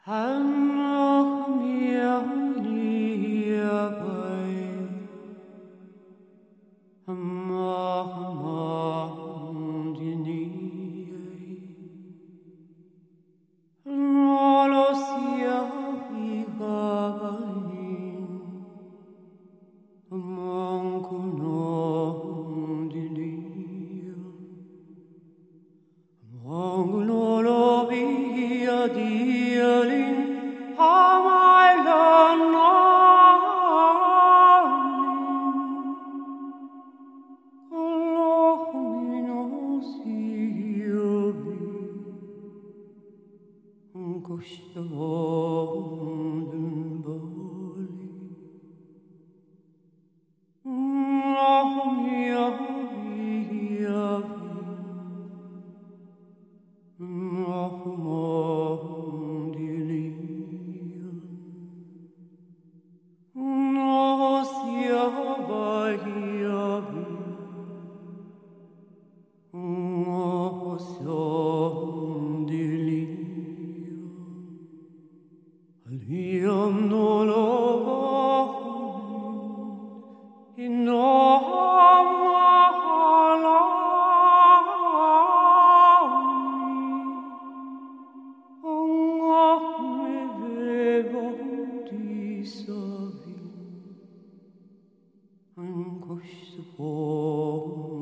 Han noch mir hierbei, am die Nähe, nolo sia igabain, amankunom di Nähe, amankunolo via dialin, Koşta vanden bali, ahmia via, ahmam dilia, nosia bahia ahmam dilia. Io non lo voglio, in questo